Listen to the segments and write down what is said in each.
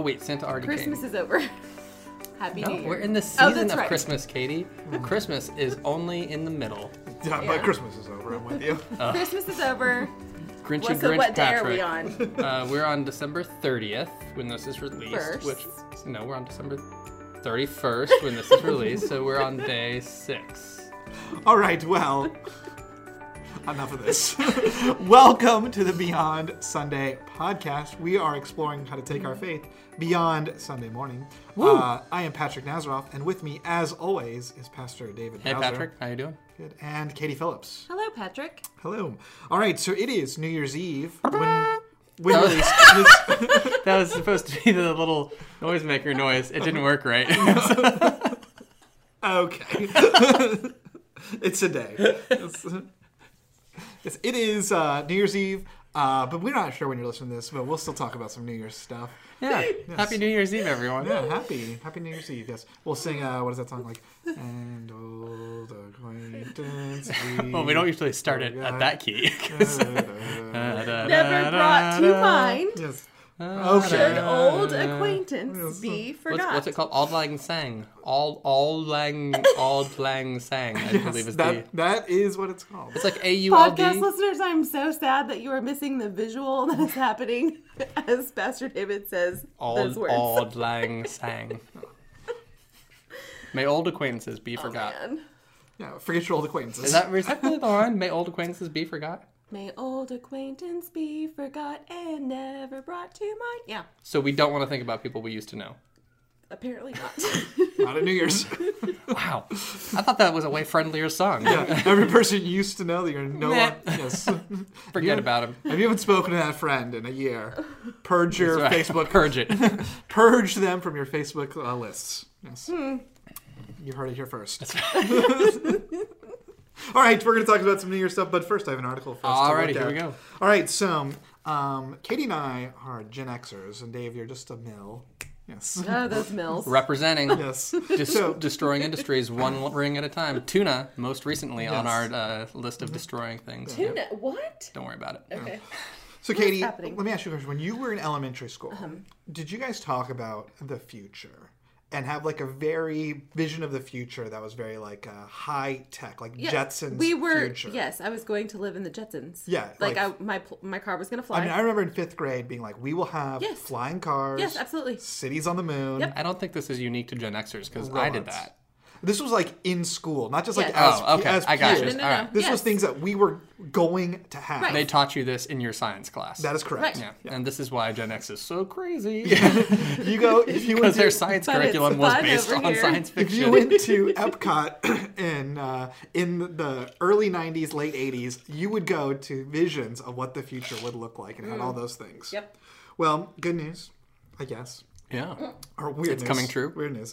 wait, Santa already Christmas came. is over. Happy New Year. We're in the season of right. Christmas, Katie. Christmas is only in the middle. Yeah, but Christmas is over. I'm with you. Christmas is over. Grinchy So Grinch what day Patrick. are we on? We're on December 30th when this is released. First. We're on December 31st when this is released, so we're on day 6. All right, well, enough of this. Welcome to the Beyond Sunday podcast. We are exploring how to take our faith beyond Sunday morning. I am Patrick Nazaroff, and with me, as always, is Pastor David Hey, Bowser. Patrick, how you doing? Good. And Katie Phillips. Hello, Patrick. Hello. All right, so it is New Year's Eve. When released, That was supposed to be the little noisemaker noise. It didn't work right. okay. It's a day. Yes, it is New Year's Eve, but we're not sure when you're listening to this, but we'll still talk about some New Year's stuff. Yeah. Happy New Year's Eve, everyone. Yeah, happy New Year's Eve, yes. We'll sing, what is that song like? And old acquaintance Well, we don't usually start it at that key. Never brought to mind. Yes. Should Okay. old acquaintance be forgot? What's it called? Auld Lang Sang. Auld Lang Sang, I believe is the... That is what it's called. It's like AULD. Podcast listeners, I'm so sad that you are missing the visual that is happening as Pastor David says those words. Auld Lang Sang. May old acquaintances be forgot. Man. Yeah, forget your old acquaintances. Is that really the line? May old acquaintances be forgot? May old acquaintance be forgot and never brought to mind. Yeah, So we don't want to think about people we used to know. apparently not. Not at New Year's. Wow. I thought that was a way friendlier song. Yeah, every person you used to know that you're no Meh. longer. Yes. Forget about him. If you haven't spoken to that friend in a year, purge your That's right. Facebook. Purge it. Purge them from your Facebook lists. Yes. You heard it here first. All right, we're going to talk about some New Year's stuff, but first I have an article for us to Alrighty, look here at. we go. All right, so Katie and I are Gen Xers, and Dave, you're just a mill. Yes. Oh, those mills. Representing. Yes. So- Destroying industries one ring at a time. Tuna, most recently on Yes. our list of destroying things. Tuna, what? Don't worry about it. Okay. So, Katie, happening? let me ask you a question. When you were in elementary school, did you guys talk about the future and have like a very vision of the future that was very like high tech, like Jetsons We were. future? Yes, I was going to live in the Jetsons. Yeah, my car was going to fly. I mean, I remember in 5th grade being like, we will have Yes. flying cars. Yes, absolutely. Cities on the moon. Yep. I don't think this is unique to Gen Xers because I did Robots. that. This was like in school, not just like Yes. as, Oh, okay. as I got peers. you. No. All right. This was Yes. things that we were going to have. Right. They taught you this in your science class. That is correct. Right. Yeah. And this is why Gen X is so crazy. You go if you went Because to, their science But curriculum it's was fun based over on here. science if fiction. you went to Epcot in the early 90s, late 80s, you would go to visions of what the future would look like and had all those things. Yep. Well, good news, I guess. Yeah. Or weird It's news. coming true. Weird news.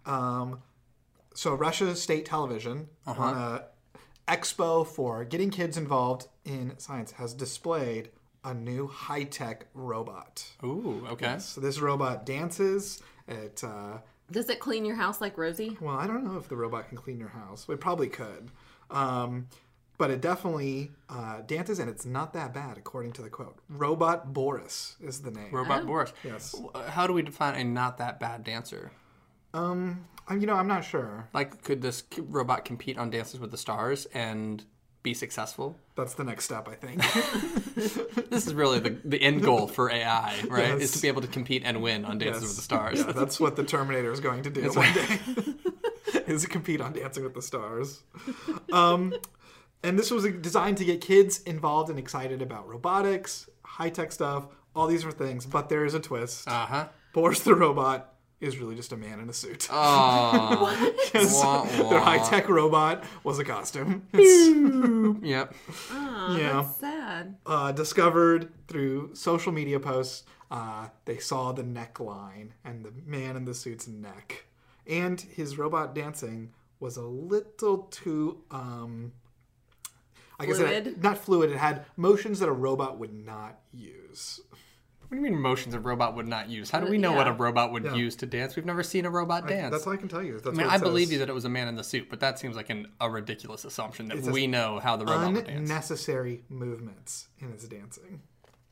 So Russia State Television on a expo for getting kids involved in science has displayed a new high-tech robot. Ooh, okay. So this robot dances. It Does it clean your house like Rosie? well, I don't know if the robot can clean your house. It probably could. But it definitely dances, and it's not that bad, according to the quote. Robot Boris is the name. Robot Boris. Yes. How do we define a not that bad dancer? I'm not sure. Like, could this robot compete on Dances with the Stars and be successful? That's the next step, I think. This is really the end goal for AI, right? Yes. Is to be able to compete and win on Dances with the Stars. Yeah, that's what the Terminator is going to do one day. Is compete on Dancing with the Stars. And this was designed to get kids involved and excited about robotics, high-tech stuff, all these different things. But there is a twist. Uh-huh. Boris the robot is really just a man in a suit. Oh. Yes. Wah, wah. Their high-tech robot was a costume. Yep. Oh, Yeah. that's sad. Discovered through social media posts, they saw the neckline and the man in the suit's neck. And his robot dancing was a little too, I guess Fluid? not fluid. It had motions that a robot would not use. What do you mean motions a robot would not use? How do we know what a robot would use to dance? We've never seen a robot dance. That's all I can tell you. That's I mean, what it I believe says. you that it was a man in the suit, but that seems like a ridiculous assumption that we know how the robot would dance. Unnecessary movements in its dancing.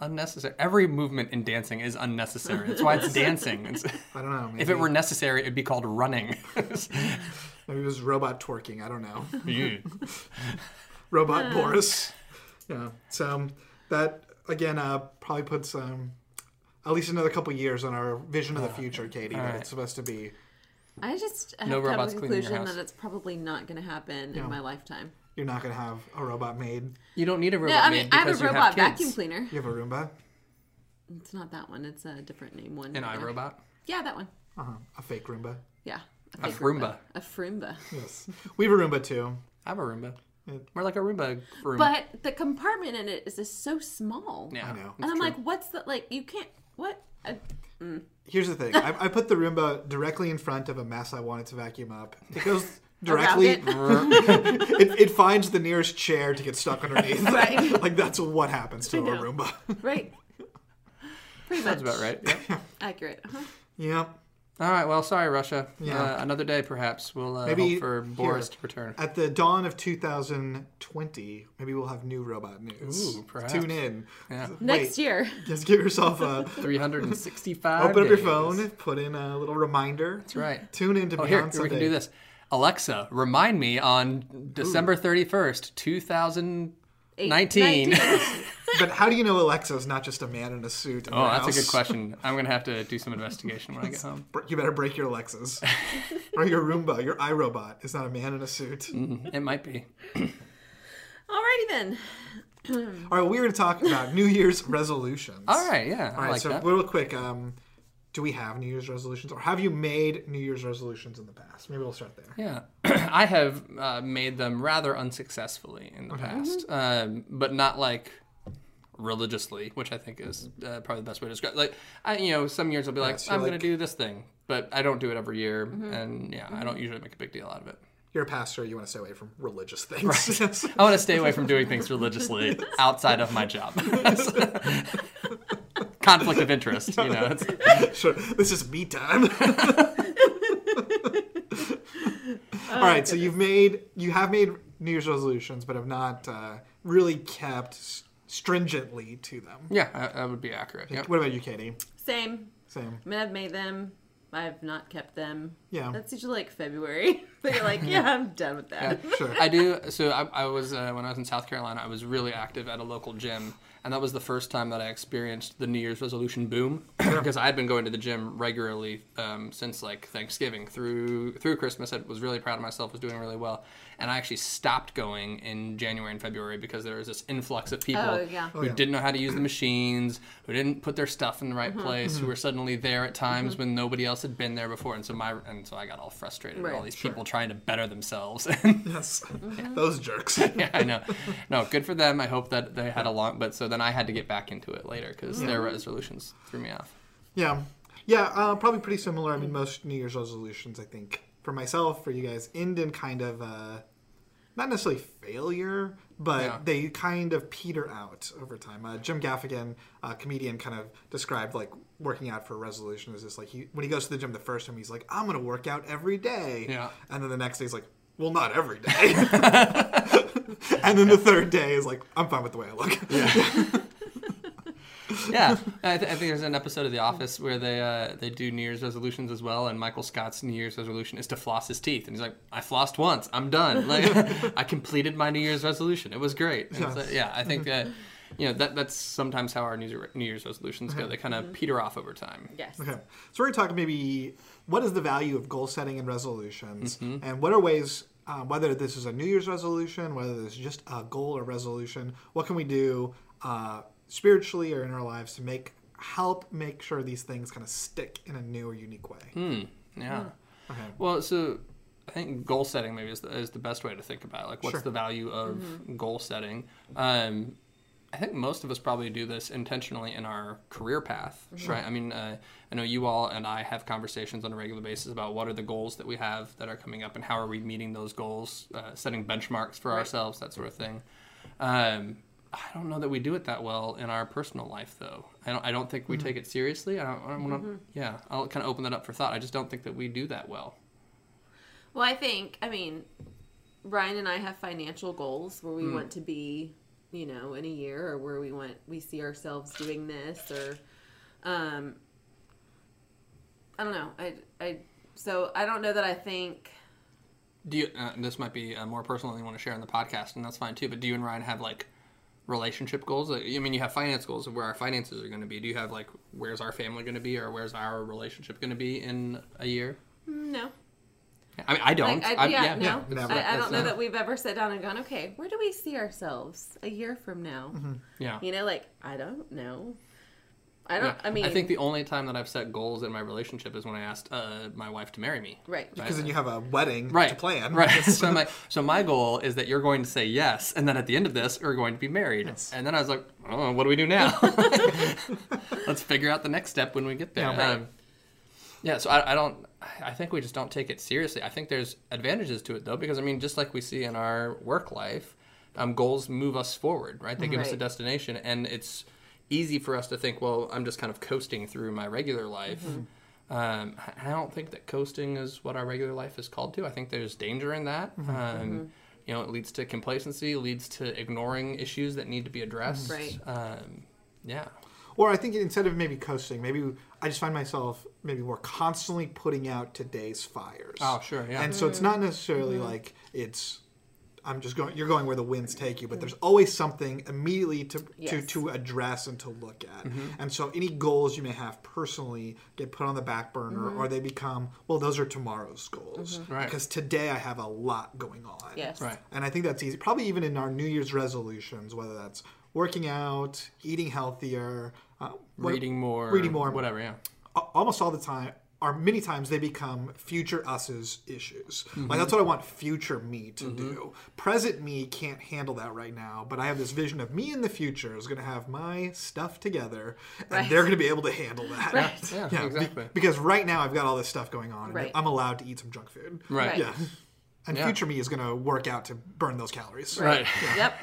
unnecessary. Every movement in dancing is unnecessary. That's why it's dancing. I don't know. Maybe. If it were necessary, it'd be called running. Maybe it was robot twerking. I don't know. Yeah. Robot Boris. Yeah. So that, again, probably puts at least another couple years on our vision of the future, Katie. But it's supposed to be... I just have No to come robots to the cleaning your conclusion house. that it's probably not going to happen in my lifetime. You're not going to have a robot made. You don't need a robot Yeah, I maid mean, I have because a you robot have kids. vacuum cleaner. You have a Roomba? It's not that one. It's a different name one. An Yeah. iRobot? Yeah, that one. A fake Roomba? Yeah. A fake Roomba. A Froomba. Yes. We have a Roomba, too. I have a Roomba. We're like a Roomba room. But the compartment in it is just so small. Yeah. I know. And I'm like, what's the, like, you can't, what? Here's the thing. I put the Roomba directly in front of a mess I wanted to vacuum up. It goes directly... it finds the nearest chair to get stuck underneath. Right. Like, that's what happens to a Roomba. Right. Pretty much. That's about right. Yeah. Accurate. Uh-huh. Yeah. All right. Well, sorry, Russia. Yeah. Another day, perhaps. We'll Maybe hope for Boris to return. At the dawn of 2020, maybe we'll have new robot news. Ooh, perhaps. Tune in. Yeah. Next year. Just give yourself a... 365 Open up your days. phone, put in a little reminder. That's right. Tune in to Oh, Beyond here, Sunday. we can do this. Alexa, remind me on December 31st, 2019. But how do you know Alexa's not just a man in a suit in Oh, your that's house? a good question. I'm going to have to do some investigation when I get home. You better break your Alexas. Or your Roomba, your iRobot is not a man in a suit. It might be. Alrighty then. All right, well, we're going to talk about New Year's resolutions. All right, yeah. All I right, like so that. real quick, do we have New Year's resolutions? Or have you made New Year's resolutions in the past? Maybe we'll start there. Yeah. I have made them rather unsuccessfully in the past, but not like religiously, which I think is probably the best way to describe. Like, some years I'll be like, so I'm like- going to do this thing, but I don't do it every year, and I don't usually make a big deal out of it. You're a pastor, you want to stay away from religious things. Right. I want to stay away from doing things religiously outside of my job. Conflict of interest, It's, Sure, this is me time. All right, so you have made New Year's resolutions, but have not really kept stringently to them. yeah, that would be accurate. Yep. What about you, Katie? Same. Same. I mean, I've made them. I've not kept them. Yeah. That's usually like February. But you're like, yeah, I'm done with that. Sure. I do. So I was when I was in South Carolina, I was really active at a local gym, and that was the first time that I experienced the New Year's resolution boom because I had been going to the gym regularly since like Thanksgiving through Christmas. I was really proud of myself, was doing really well, and I actually stopped going in January and February because there was this influx of people who didn't know how to use the machines, who didn't put their stuff in the right place, who were suddenly there at times when nobody else had been there before, and so I got all frustrated with all these people trying to better themselves. Yes. Those jerks. Yeah, I know. No, good for them. I hope that they had a long... But so then I had to get back into it later because their resolutions threw me off. Yeah. Yeah, probably pretty similar. I mean, most New Year's resolutions, I think, for myself, for you guys, end in kind of, not necessarily failure, but they kind of peter out over time. Jim Gaffigan, a comedian, kind of described, like, working out for a resolution as this, like, when he goes to the gym the first time, he's like, I'm going to work out every day. Yeah. And then the next day, he's like, well, not every day. And then the third day is like, I'm fine with the way I look. Yeah, I think there's an episode of The Office where they do New Year's resolutions as well, and Michael Scott's New Year's resolution is to floss his teeth, and he's like, I flossed once, I'm done. Like, I completed my New Year's resolution. It was great. And so, I think that that's sometimes how our New Year's resolutions go. They kind of peter off over time. Yes. Okay, so we're going to talk maybe what is the value of goal setting and resolutions, and what are ways, whether this is a New Year's resolution, whether this is just a goal or resolution, what can we do spiritually or in our lives to help make sure these things kind of stick in a new or unique way? Yeah. Okay. Well, so I think goal setting maybe is the best way to think about it. Like, what's the value of goal setting? I think most of us probably do this intentionally in our career path, right? I mean, I know you all and I have conversations on a regular basis about what are the goals that we have that are coming up and how are we meeting those goals, setting benchmarks for ourselves, that sort of thing. I don't know that we do it that well in our personal life, though. I don't think we take it seriously. I'll kind of open that up for thought. I just don't think that we do that well. Well, I mean, Ryan and I have financial goals where we want to be you know, in a year, or where we see ourselves doing this, or I don't know. So I don't know that I think. Do you? This might be more personal than you want to share on the podcast, and that's fine too. But do you and Ryan have like relationship goals? Like, I mean, you have finance goals of where our finances are going to be. Do you have like where's our family going to be, or where's our relationship going to be in a year? No. I mean, I don't. No. Never. I don't know that we've ever sat down and gone, okay, where do we see ourselves a year from now? Mm-hmm. Yeah. You know, like, I don't know. I mean, I think the only time that I've set goals in my relationship is when I asked my wife to marry me. Right. Because then you have a wedding to plan. Right. So I'm like, so my goal is that you're going to say yes, and then at the end of this, we're going to be married. Yes. And then I was like, oh, what do we do now? Let's figure out the next step when we get there. Yeah, right. Yeah, so I think we just don't take it seriously. I think there's advantages to it, though, because, I mean, just like we see in our work life, goals move us forward, right? They give us a destination, and it's easy for us to think, well, I'm just kind of coasting through my regular life. I don't think that coasting is what our regular life is called to. I think there's danger in that. You know, it leads to complacency, leads to ignoring issues that need to be addressed. Right. Yeah. Or I think instead of maybe coasting, maybe I just find myself maybe more constantly putting out today's fires. Oh, sure, yeah. And so it's not necessarily like you're going where the winds take you, but there's always something immediately to address and to look at. And so any goals you may have personally get put on the back burner, or they become, well, those are tomorrow's goals. Right. Because today I have a lot going on. Yes. Right. And I think that's easy. Probably even in our New Year's resolutions, whether that's working out, eating healthier, Reading more, whatever, yeah. Almost all the time, or many times, they become future us's issues. Like, that's what I want future me to do. Present me can't handle that right now, but I have this vision of me in the future is going to have my stuff together, and they're going to be able to handle that. Right. Yeah, exactly. Because right now I've got all this stuff going on, and Right. I'm allowed to eat some junk food. Right. Yeah. And future me is going to work out to burn those calories. Right. Yep.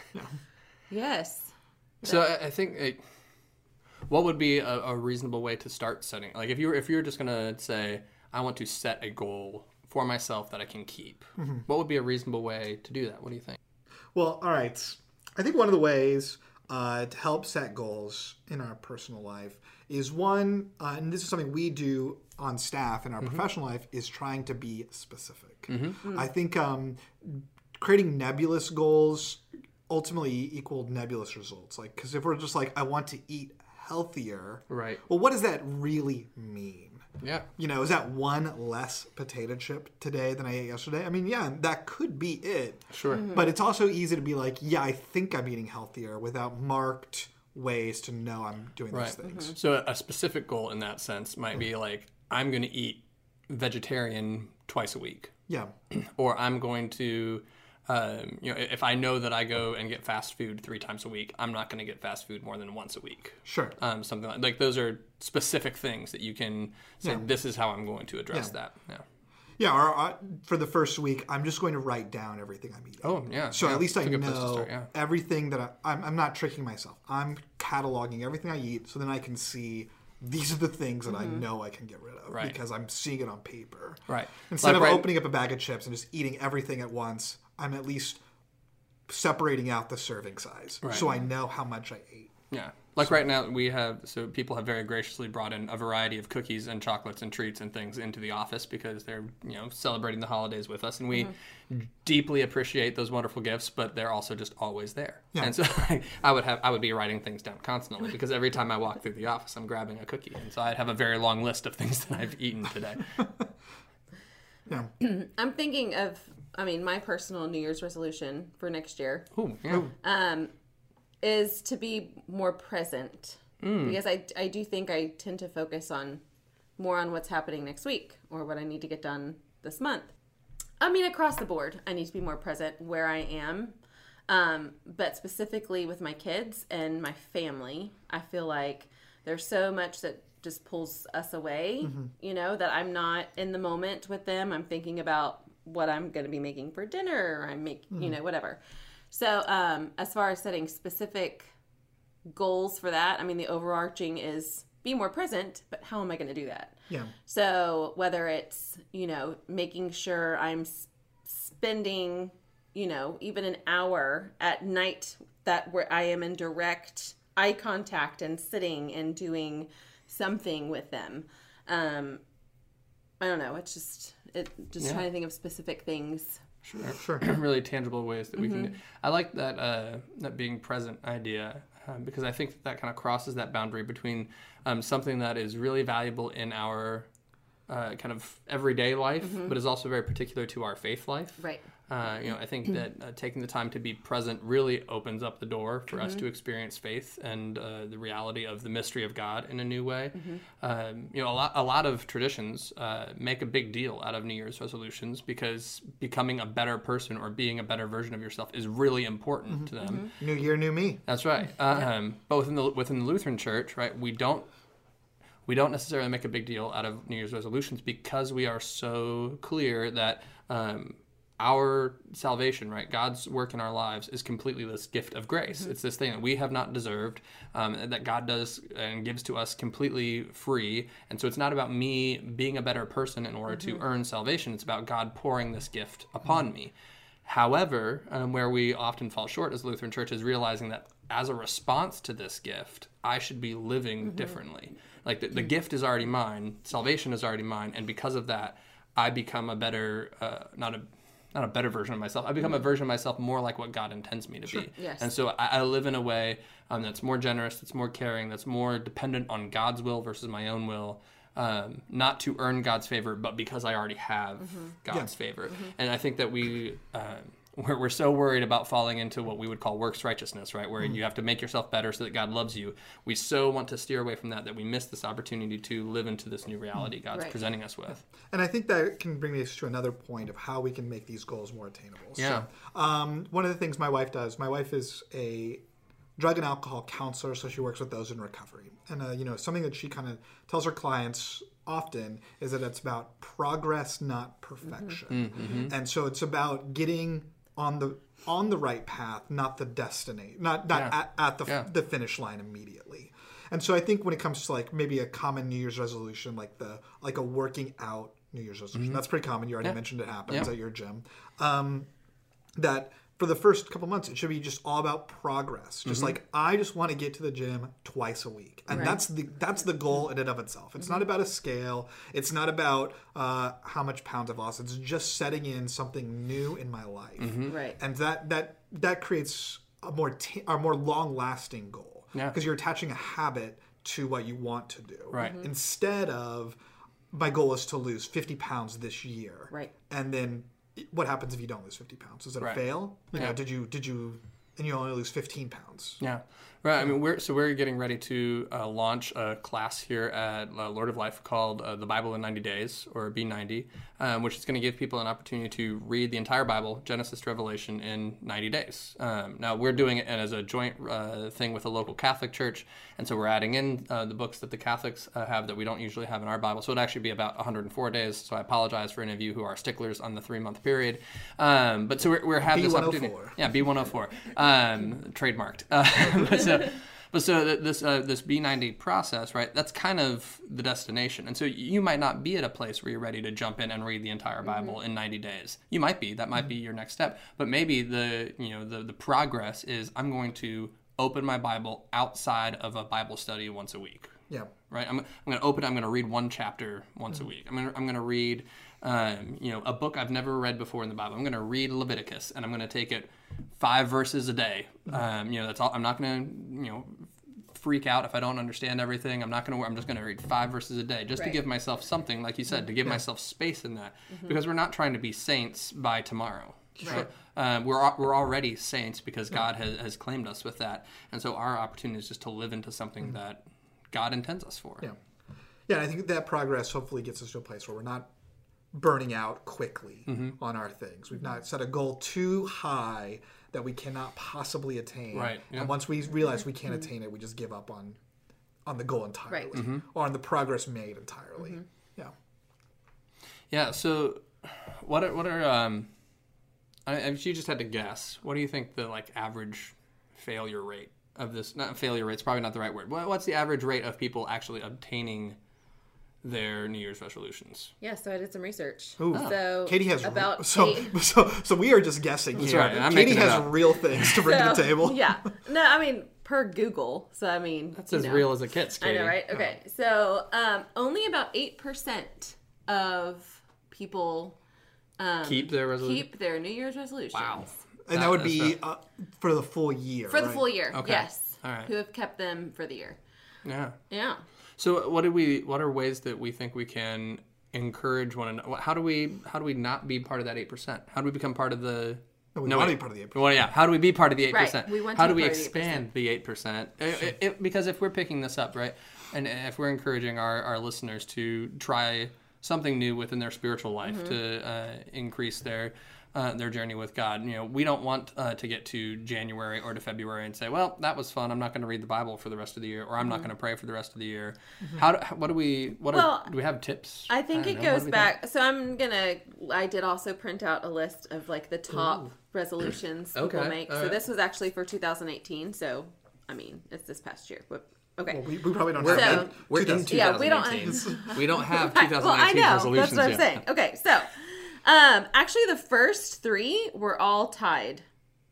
Yes. So I think, what would be a reasonable way to start setting? Like, if you're just gonna say, I want to set a goal for myself that I can keep, what would be a reasonable way to do that? What do you think? Well, all right. I think one of the ways to help set goals in our personal life is one, and this is something we do on staff in our professional life, is trying to be specific. I think creating nebulous goals ultimately equal nebulous results. Like, because if we're just like, I want to eat healthier, Right. well, what does that really mean? Yeah. You know, is that one less potato chip today than I ate yesterday? I mean, yeah, that could be it. Sure. But it's also easy to be like, yeah, I think I'm eating healthier without marked ways to know I'm doing those things. So a specific goal in that sense might be like, I'm going to eat vegetarian twice a week. Yeah. Or I'm going to, if I know that I go and get fast food 3 times a week, I'm not going to get fast food more than once a week. Sure. Something like those are specific things that you can say, this is how I'm going to address that. Yeah. Yeah, or for the first week, I'm just going to write down everything I'm eating. Oh, yeah. So at least I That's a good place to know start, everything that I'm not tricking myself. I'm cataloging everything I eat so then I can see these are the things that I know I can get rid of because I'm seeing it on paper. Right. Instead Like of opening up a bag of chips and just eating everything at once, I'm at least separating out the serving size so I know how much I ate. Yeah. Like right now, people have very graciously brought in a variety of cookies and chocolates and treats and things into the office because they're, celebrating the holidays with us. And we deeply appreciate those wonderful gifts, but they're also just always there. Yeah. And so I would be writing things down constantly because every time I walk through the office, I'm grabbing a cookie. And so I'd have a very long list of things that I've eaten today. Yeah. I'm thinking of, my personal New Year's resolution for next year. Ooh, yeah. Is to be more present because I do think I tend to focus more on what's happening next week or what I need to get done this month. Across the board, I need to be more present where I am, but specifically with my kids and my family. I feel like there's so much that just pulls us away, that I'm not in the moment with them. I'm thinking about what I'm going to be making for dinner or I'm making, whatever. So as far as setting specific goals for that, the overarching is be more present, but how am I going to do that? Yeah. So whether it's, making sure I'm spending, even an hour at night that where I am in direct eye contact and sitting and doing something with them. I don't know. It's just trying to think of specific things. Sure. Really tangible ways that we can. I like that that being present idea because I think that kind of crosses that boundary between something that is really valuable in our kind of everyday life, but is also very particular to our faith life. Right. I think that taking the time to be present really opens up the door for us to experience faith and the reality of the mystery of God in a new way. A lot of traditions make a big deal out of New Year's resolutions because becoming a better person or being a better version of yourself is really important to them. New year, new me. That's right. Both within the Lutheran Church, right? We don't necessarily make a big deal out of New Year's resolutions because we are so clear that our salvation, right, God's work in our lives is completely this gift of grace. It's this thing that we have not deserved, that God does and gives to us completely free. And so it's not about me being a better person in order to earn salvation. It's about God pouring this gift upon me. However, where we often fall short as Lutheran Church is realizing that as a response to this gift, I should be living differently. Like the gift is already mine, salvation is already mine, and because of that, I become a better, not a better version of myself. I become a version of myself more like what God intends me to be. Yes. And so I live in a way that's more generous, that's more caring, that's more dependent on God's will versus my own will. Not to earn God's favor, but because I already have God's favor. And I think that we're so worried about falling into what we would call works righteousness, right? Where you have to make yourself better so that God loves you. We so want to steer away from that we miss this opportunity to live into this new reality God's presenting us with. And I think that can bring us to another point of how we can make these goals more attainable. Yeah. So, one of the things my wife is a drug and alcohol counselor, so she works with those in recovery. And, something that she kind of tells her clients often is that it's about progress, not perfection. And so it's about getting on the right path, not the destiny, not at the finish line immediately. And so I think when it comes to like maybe a common New Year's resolution, like a working out New Year's resolution, that's pretty common. You already mentioned it happens at your gym. That for the first couple months, it should be just all about progress. Just like, I just want to get to the gym twice a week. And that's the goal in and of itself. It's not about a scale. It's not about how much pounds I've lost. It's just setting in something new in my life. Right. And that creates a more long-lasting goal. Because you're attaching a habit to what you want to do. Right. Instead of, my goal is to lose 50 pounds this year. Right. And then what happens if you don't lose 50 pounds? Is it a fail? Did you and you only lose 15 pounds? Yeah. Right. I mean, we're getting ready to launch a class here at Lord of Life called The Bible in 90 Days, or B90, which is going to give people an opportunity to read the entire Bible, Genesis to Revelation, in 90 days. Now, we're doing it as a joint thing with a local Catholic church, and so we're adding in the books that the Catholics have that we don't usually have in our Bible. So it'd actually be about 104 days, so I apologize for any of you who are sticklers on the 3-month period. But so we're having this opportunity. Yeah, B104. Trademarked. But this B90 process, right, that's kind of the destination. And so you might not be at a place where you're ready to jump in and read the entire Bible in 90 days. You might be. That might be your next step. But maybe the progress is, I'm going to open my Bible outside of a Bible study once a week. Yeah. Right? I'm going to open it. I'm going to read one chapter once a week. I'm going to read a book I've never read before in the Bible. I'm going to read Leviticus, and I'm going to take it 5 verses a day. That's all. I'm not going to, freak out if I don't understand everything. I'm just going to read 5 verses a day just to give myself something, like you said, to give myself space in that, because we're not trying to be saints by tomorrow. Right. We're already saints because God has claimed us with that, and so our opportunity is just to live into something that God intends us for. Yeah. Yeah, I think that progress hopefully gets us to a place where we're not burning out quickly on our things. We've not set a goal too high that we cannot possibly attain. Right. Yeah. And once we realize we can't attain it, we just give up on the goal entirely, or on the progress made entirely. Yeah. Yeah. So, what are if you just had to guess, what do you think the average failure rate of this? Not failure rate. It's probably not the right word. What's the average rate of people actually obtaining their New Year's resolutions? Yeah, so I did some research. Ooh. So Katie has about so we are just guessing That's here. right, I'm Katie making it has up. real things to bring to the table. Yeah. No, I mean, per Google. So, I mean. That's as real as it gets, Katie. I know, right? Okay. So, only about 8% of people Keep their resolution? keep their New Year's resolutions. Wow. And that would be for the full year. For the right? full year, Okay. yes. All right. Who have kept them for the year. Yeah. Yeah. So what are ways that we think we can encourage one another? How do we not be part of that 8%? How do we become part of the No, we want to be part of the 8%. Well, yeah. How do we be part of the 8%? Right. We want to How be do we part of the expand the 8%? Because if we're picking this up, right, and if we're encouraging our listeners to try something new within their spiritual life to increase their journey with God, we don't want to get to January or to February and say, well, that was fun. I'm not going to read the Bible for the rest of the year, or I'm not going to pray for the rest of the year. Do we have tips? I think it goes back. So I did also print out a list of like the top resolutions people make. So this was actually for 2018. So, I mean, it's this past year. But, okay. Well, we probably don't So- have We're in 2000 Yeah, we don't- 2018. We don't have Right, 2019 well, I know. resolutions That's what I'm yet. saying. Okay, so actually the first 3 were all tied.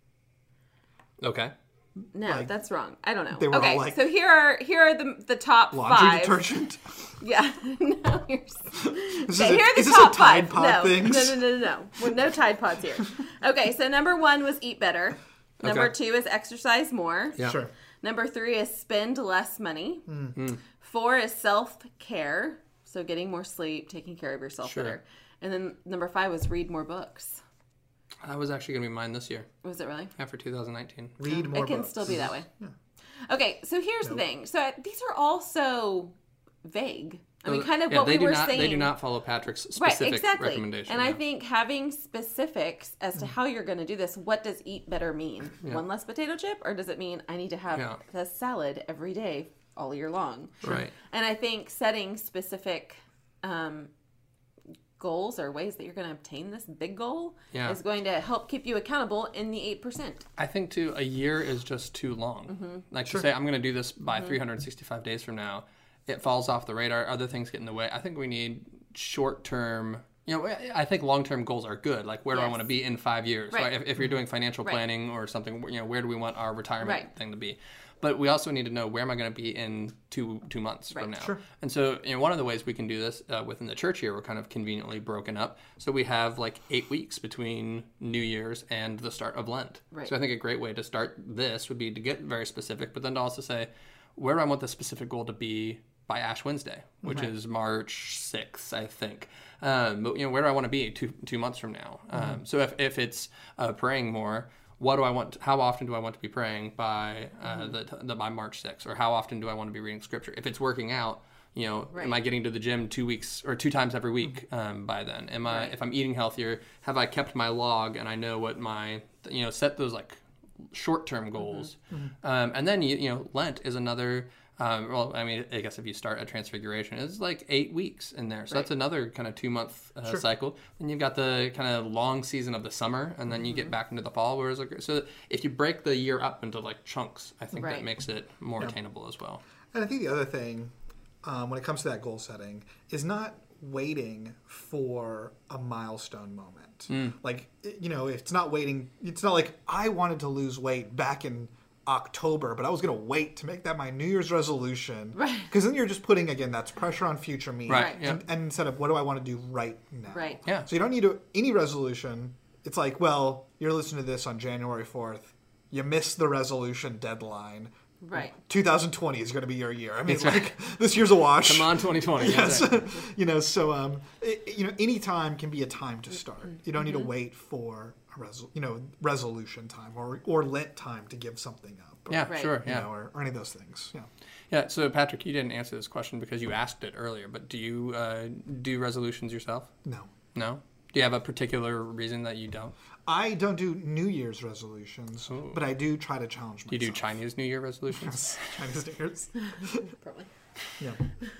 Okay. No, Like, that's wrong. I don't know. they were Okay, all like- so here are the top laundry 5. detergent. Yeah. No, you're... This Okay, here are the is this top a Tide 5. Pod No, things? no. Well, no Tide Pods here. Okay, so number 1 was eat better. Number Okay. 2 is exercise more. Yeah. Sure. Number 3 is spend less money. 4 is self-care, so getting more sleep, taking care of yourself Sure. better. And then number 5 was read more books. That was actually going to be mine this year. Was it really? Yeah, for 2019. Read more It can books. still be that way. Okay, so here's the thing. So these are all so vague. I mean, kind of what we were saying. They do not follow Patrick's Right, specific exactly. recommendation. And I think having specifics as to how you're going to do this, what does eat better mean? One less potato chip? Or does it mean I need to have a salad every day all year long? Right. And I think setting specific goals or ways that you're going to obtain this big goal is going to help keep you accountable in the 8%. I think, too, a year is just too long. Like to say, I'm going to do this by 365 days from now. It falls off the radar. Other things get in the way. I think we need short-term... I think long-term goals are good. Like, where do I want to be in 5 years? Right. Right? If you're doing financial planning or something, where do we want our retirement thing to be? But we also need to know, where am I going to be in two months from now? Sure. And so, one of the ways we can do this within the church here, we're kind of conveniently broken up. So we have like 8 weeks between New Year's and the start of Lent. Right. So I think a great way to start this would be to get very specific, but then to also say, where do I want the specific goal to be by Ash Wednesday, which is March 6th, I think. But where do I want to be two months from now? So if it's praying more, what do I want? How often do I want to be praying by by March 6th, or how often do I want to be reading Scripture? If it's working out, am I getting to the gym 2 weeks or 2 times every week by then? If I'm eating healthier, have I kept my log and I know what my set those like short-term goals, and then Lent is another. Well, I mean, I guess if you start at Transfiguration, it's like 8 weeks in there. So that's another kind of 2-month cycle. Then you've got the kind of long season of the summer, and then you get back into the fall. Whereas, so if you break the year up into like chunks, I think that makes it more attainable as well. And I think the other thing, when it comes to that goal setting, is not waiting for a milestone moment. Like, it's not waiting. It's not like I wanted to lose weight back in October, but I was going to wait to make that my New Year's resolution. Right. Because then you're just putting, again, that's pressure on future me. Right. And instead of what do I want to do right now. Right. Yeah. So you don't need any resolution. It's like, well, you're listening to this on January 4th. You missed the resolution deadline. Right. 2020 is going to be your year. I mean, this year's a wash. Come on, 2020. Yes. That's it. So, any time can be a time to start. You don't need to wait for a resolution time or Lent time to give something up. Or, Yeah, sure. Yeah. Or any of those things. Yeah. Yeah. So, Patrick, you didn't answer this question because you asked it earlier, but do you do resolutions yourself? No. No? Do you have a particular reason that you don't? I don't do New Year's resolutions, but I do try to challenge myself. Do you do Chinese New Year resolutions? Chinese New Year's? Probably. Yeah.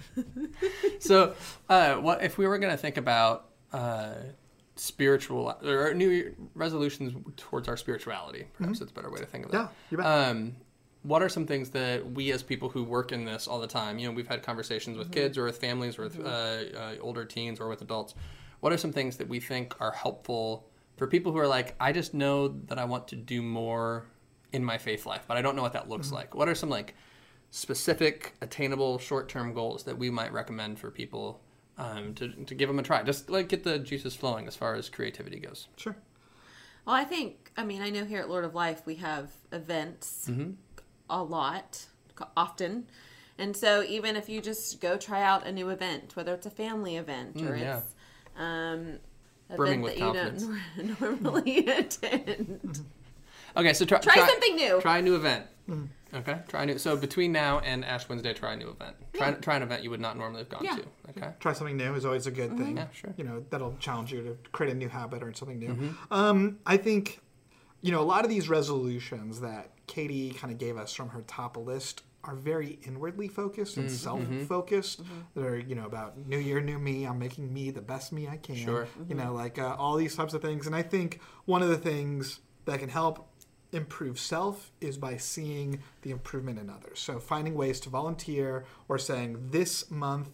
So, what if we were going to think about spiritual or New Year resolutions towards our spirituality? Perhaps that's a better way to think of that. Yeah, you bet. what are some things that we as people who work in this all the time, we've had conversations with kids or with families or with older teens or with adults. What are some things that we think are helpful for people who are like, I just know that I want to do more in my faith life, but I don't know what that looks like? What are some like specific, attainable, short-term goals that we might recommend for people to give them a try? Just like get the juices flowing as far as creativity goes. Sure. Well, I know here at Lord of Life we have events a lot, often. And so even if you just go try out a new event, whether it's a family event or it's event that you don't normally attend. Okay, so try something new. Try a new event. Okay, try a new. So between now and Ash Wednesday, try a new event. Try an event you would not normally have gone to. Okay. Try something new is always a good thing. Yeah, sure. That'll challenge you to create a new habit or something new. I think, a lot of these resolutions that Katie kind of gave us from her top list are very inwardly focused and self-focused. They're, about new year, new me. I'm making me the best me I can. Sure. All these types of things. And I think one of the things that can help improve self is by seeing the improvement in others. So finding ways to volunteer or saying this month,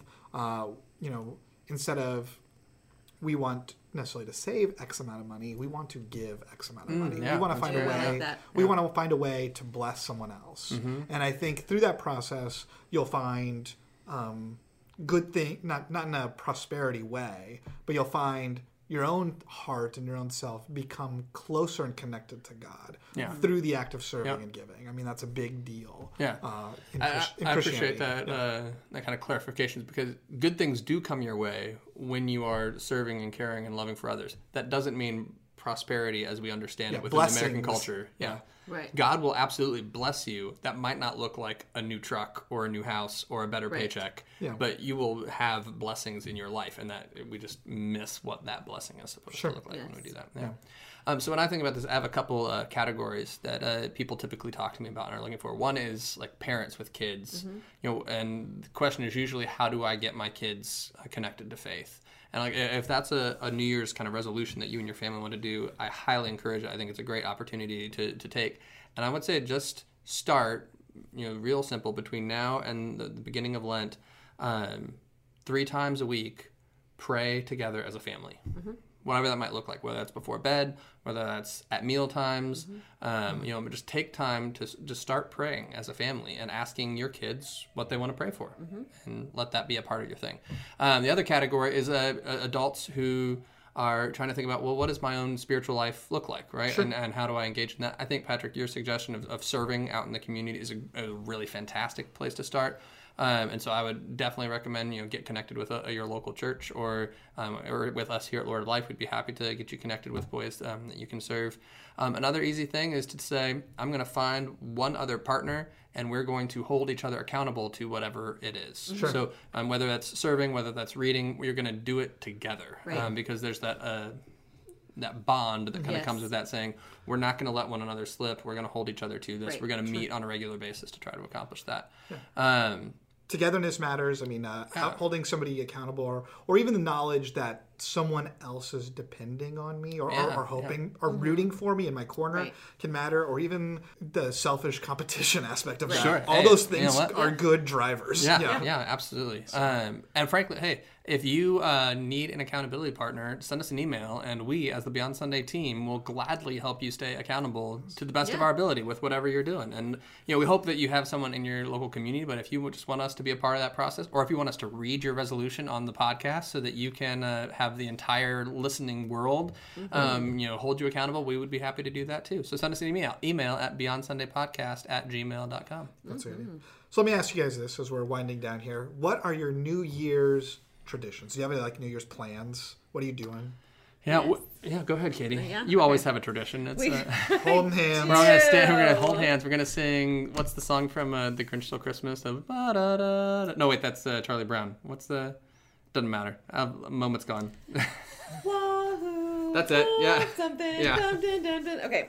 instead of we want necessarily to save X amount of money, we want to give X amount of money. We want to find a way. We want to find a way to bless someone else. And I think through that process, you'll find good thing, not in a prosperity way, but you'll find your own heart and your own self become closer and connected to God through the act of serving and giving. I mean, that's a big deal. Yeah, I appreciate that that kind of clarification, because good things do come your way when you are serving and caring and loving for others. That doesn't mean prosperity as we understand it within the American culture. Yeah. Right. God will absolutely bless you. That might not look like a new truck or a new house or a better paycheck, but you will have blessings in your life, and that we just miss what that blessing is supposed to look like when we do that. So when I think about this, I have a couple categories that people typically talk to me about and are looking for. One is like parents with kids, and the question is usually, how do I get my kids connected to faith? And like, if that's a New Year's kind of resolution that you and your family want to do, I highly encourage it. I think it's a great opportunity to take. And I would say just start, real simple, between now and the beginning of Lent, 3 times a week, pray together as a family. Whatever that might look like, whether that's before bed, whether that's at meal times, just take time to just start praying as a family and asking your kids what they want to pray for, and let that be a part of your thing. The other category is adults who are trying to think about, well, what does my own spiritual life look like, right? Sure. And how do I engage in that? I think, Patrick, your suggestion of serving out in the community is a really fantastic place to start. And so I would definitely recommend, get connected with your local church or with us here at Lord of Life. We'd be happy to get you connected with boys that you can serve. Another easy thing is to say, I'm going to find one other partner, and we're going to hold each other accountable to whatever it is. Sure. So whether that's serving, whether that's reading, we're going to do it together, because there's that bond that kind of comes with that, saying we're not going to let one another slip. We're going to hold each other to this. We're going to meet on a regular basis to try to accomplish that. Togetherness matters. I mean, holding somebody accountable, or even the knowledge that someone else is depending on me or hoping or rooting for me in my corner can matter, or even the selfish competition aspect of that. Sure. All those things are good drivers. Yeah, absolutely. And frankly, if you need an accountability partner, send us an email, and we, as the Beyond Sunday team, will gladly help you stay accountable to the best of our ability with whatever you're doing. And we hope that you have someone in your local community, but if you just want us to be a part of that process, or if you want us to read your resolution on the podcast so that you can have the entire listening world hold you accountable, we would be happy to do that too. So send us an email at beyondsundaypodcast@gmail.com. That's right. So let me ask you guys this as we're winding down here. What are your New Year's traditions? Do you have any New Year's plans? What are you doing? Yeah, go ahead, Katie. You always have a tradition. It's holding hands. We're going to hold hands. We're going to sing. What's the song from The Grinch Stole Christmas? No, wait, that's Charlie Brown. What's the? Doesn't matter. A moment's gone. That's it. Yeah. Something. Yeah. Dun. Okay.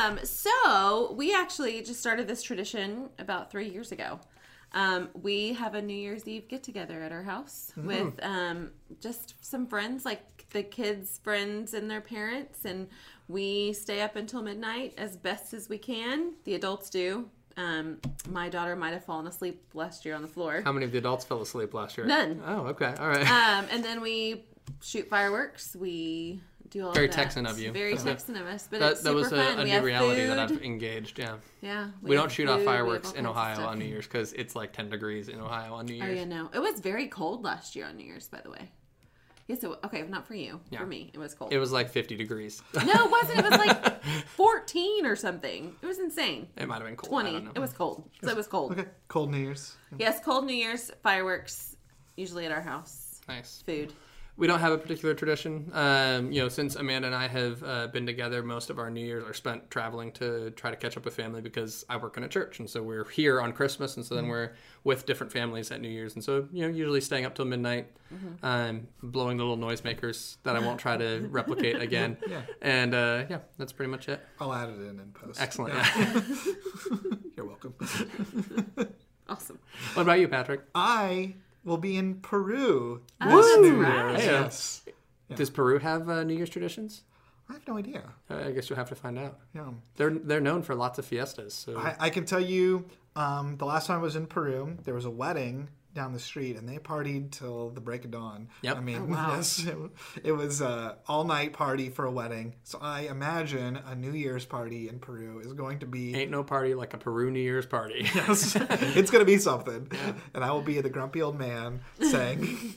So we actually just started this tradition about 3 years ago. We have a New Year's Eve get together at our house with just some friends, like the kids' friends and their parents, and we stay up until midnight as best as we can. The adults do. My daughter might have fallen asleep last year on the floor. How many of the adults fell asleep last year? None. Oh, okay. All right. And then we shoot fireworks. We do all Very of that. Texan of you. Very Texan of us, but That, it's that super was fun. a We new have reality food. that I've engaged, yeah. Yeah. We don't have shoot off food. We have fireworks all in kinds of Ohio stuff. on New Year's because it's like 10 degrees in Ohio on New Oh, Year's. yeah, no. It was very cold last year on New Year's, by the way. Yes, okay, not for you. Yeah. For me, it was cold. It was like 50 degrees. No, it wasn't. It was like 14 or something. It was insane. It might have been cold. 20. I don't know. It was cold. So it was cold. Okay, cold New Year's. Yes, cold New Year's, fireworks, usually at our house. Nice. Food. We don't have a particular tradition. Since Amanda and I have been together, most of our New Year's are spent traveling to try to catch up with family because I work in a church. And so we're here on Christmas. And so then we're with different families at New Year's. And so, usually staying up till midnight, blowing the little noisemakers that I won't try to replicate again. Yeah. And that's pretty much it. I'll add it in post. Excellent. Yeah. Yeah. You're welcome. Awesome. What about you, Patrick? I will be in Peru Oh, this that's New right. Year's. Hey, Yes. Yeah. Does Peru have New Year's traditions? I have no idea. I guess you'll have to find out. Yeah. They're known for lots of fiestas. So I can tell you, the last time I was in Peru, there was a wedding down the street, and they partied till the break of dawn. Yep. I mean, Oh, wow. yes, it was an all-night party for a wedding. So I imagine a New Year's party in Peru is going to be... ain't no party like a Peru New Year's party. Yes, it's going to be something. And I will be the grumpy old man saying,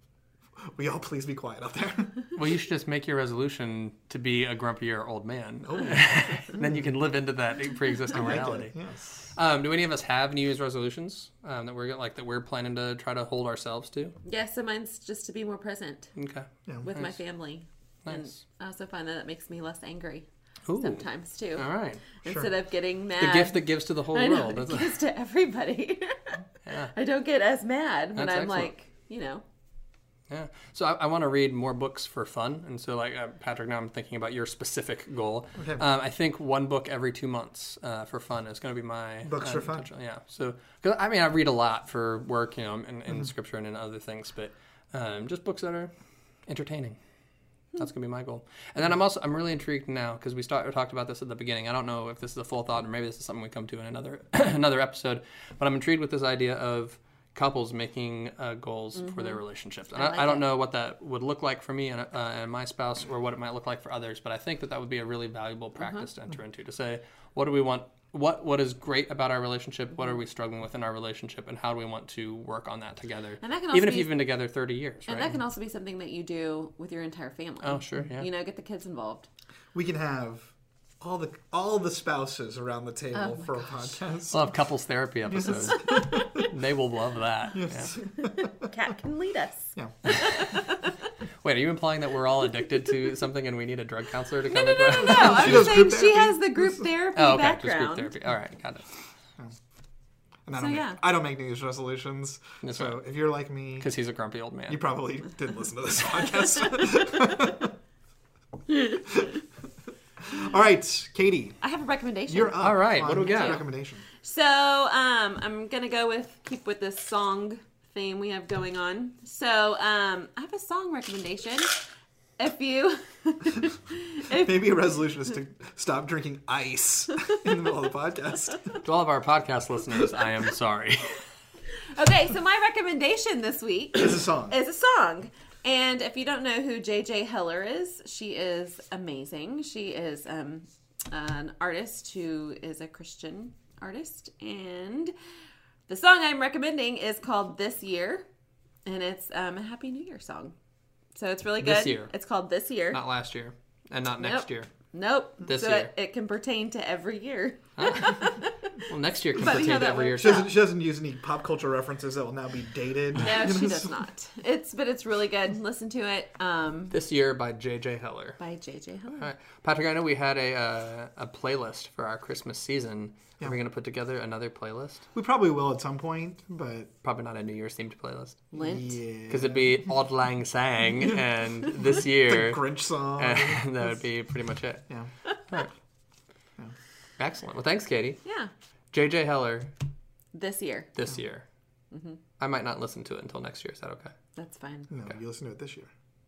will y'all please be quiet out there? Well, you should just make your resolution to be a grumpier old man. Oh. And then you can live into that pre-existing reality. Yes. Do any of us have New Year's resolutions that we're planning to try to hold ourselves to? Yes, so mine's just to be more present Okay. Yeah. with my family. Nice. And I also find that it makes me less angry Ooh. sometimes, too. All right. Instead of getting mad. The gift that gives to the whole I know, world. it That's gives to everybody. Yeah. I don't get as mad when That's I'm excellent. like, Yeah. So I want to read more books for fun. And so, Patrick, now I'm thinking about your specific goal. Okay. I think one book every 2 months for fun is going to be my... Books for fun? potential. Yeah. So, because I read a lot for work, in scripture and in other things, but just books that are entertaining. That's going to be my goal. And then I'm really intrigued now because we talked about this at the beginning. I don't know if this is a full thought or maybe this is something we come to in another episode, but I'm intrigued with this idea of couples making goals for their relationships. And I don't know what that would look like for me and my spouse or what it might look like for others, but I think that would be a really valuable practice to enter into, to say, what do we want? What is great about our relationship? What are we struggling with in our relationship? And how do we want to work on that together? And that can also even if be- you've been together 30 years, and right? that can also be something that you do with your entire family. Oh, sure, yeah. Get the kids involved. We can have all the spouses around the table for a podcast. We'll have couples therapy episodes. They will love that. Yes. Yeah. Cat can lead us. Yeah. Wait, are you implying that we're all addicted to something and we need a drug counselor to come No, into our... no. I'm She just does saying group she therapy. has the group therapy Oh, okay, background. just group therapy. All right, got it. And yeah. I don't make New Year's resolutions. That's so right. if you're like me, Because he's a grumpy old man. you probably didn't listen to this podcast. All right, Katie, I have a recommendation. you're up. All right, on what do we got? Recommendation. So, I'm gonna keep with this song theme we have going on. So, I have a song recommendation. If you, Maybe a resolution is to stop drinking ice in the middle of the podcast. To all of our podcast listeners, I am sorry. okay, so my recommendation this week It's a song. is a song. And if you don't know who JJ Heller is, she is amazing. She is an artist who is a Christian artist. And the song I'm recommending is called This Year. And it's a Happy New Year song. So it's really good. This year. It's called This Year. Not last year. And not next Nope. year. Nope. This so year. It can pertain to every year. Well, next year can Funny how pertain to that every year. works. She doesn't use any pop culture references that will now be dated. No, she does not. But it's really good. Listen to it. This year by J.J. Heller. By JJ Heller. All right. Patrick, I know we had a playlist for our Christmas season. Are we going to put together another playlist? We probably will at some point, but Probably not a New Year's themed playlist. Lint. yeah. Because it'd be Auld Lang Syne, and this year, Grinch song. and that would be pretty much it. Yeah. All right. Excellent. Well, thanks, Katie. Yeah. J.J. Heller, This year. this year. I might not listen to it until next year. Is that okay? That's fine. No, you listen to it this year.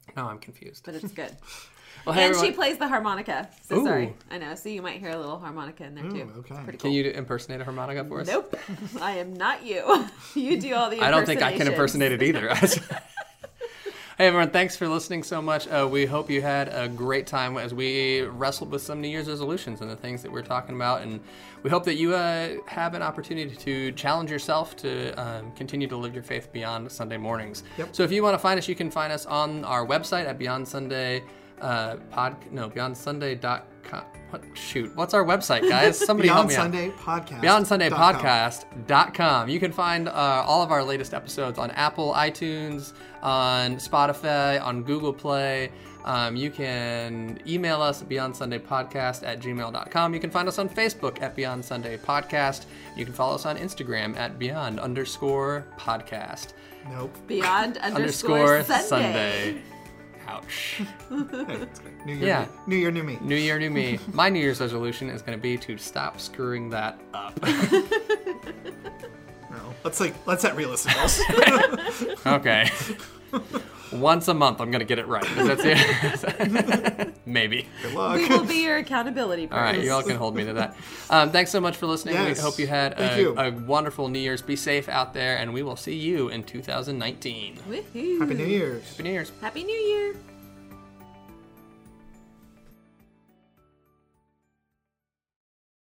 Now I'm confused. But it's good. Well, hey, and everyone. she plays the harmonica. So Ooh. sorry. I know. So you might hear a little harmonica in there too. Okay. It's pretty cool. Can you impersonate a harmonica for us? Nope. I am not you. You do all the impersonations. I don't think I can impersonate it either. Hey, everyone. Thanks for listening so much. We hope you had a great time as we wrestled with some New Year's resolutions and the things that we're talking about. And we hope that you have an opportunity to challenge yourself to continue to live your faith beyond Sunday mornings. Yep. So if you want to find us, you can find us on our website at Beyond Sunday BeyondSunday.com. What's our website, guys? Somebody help me out. BeyondSundayPodcast.com. You can find all of our latest episodes on Apple, iTunes, on Spotify, on Google Play. You can email us at BeyondSundayPodcast@gmail.com. You can find us on Facebook at Beyond Sunday Podcast. You can follow us on Instagram at Beyond_podcast. Nope. Beyond_Sunday. Ouch. Hey, that's great. New Year, Yeah. New Year, new me. New year, new me. My New Year's resolution is going to be to stop screwing that up. No. Let's set realistic goals. Okay. Once a month, I'm going to get it right. That's it. Maybe. Good luck. We will be your accountability All right, partners. you all can hold me to that. Thanks so much for listening. Yes. We hope you had Thank you. a wonderful New Year's. Be safe out there, and we will see you in 2019. Woohoo. Happy New Year's. Happy New Year's. Happy New Year.